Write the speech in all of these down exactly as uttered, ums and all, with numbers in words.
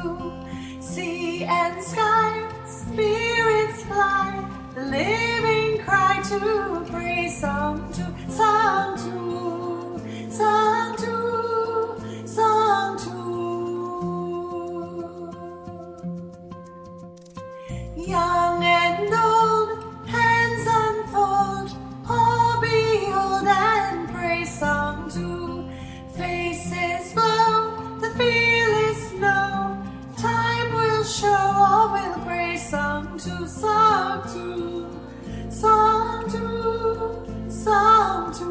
two. Sea and sky, spirits fly, the living cry to praise song to, song to, song to, song to. Young and old, hands unfold, all behold and praise song to. Faces glow, the fearless know, time will show, all will praise song to, song to, song to, song to.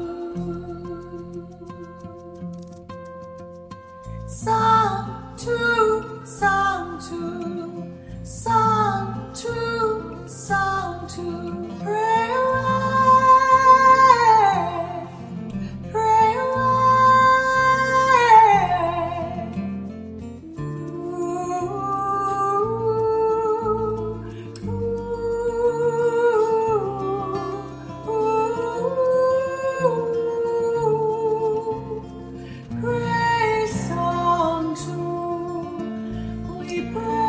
Song to, song to, song to, song to. Pray away, pray away. Ooh, ooh, ooh. Praise song to, we pray.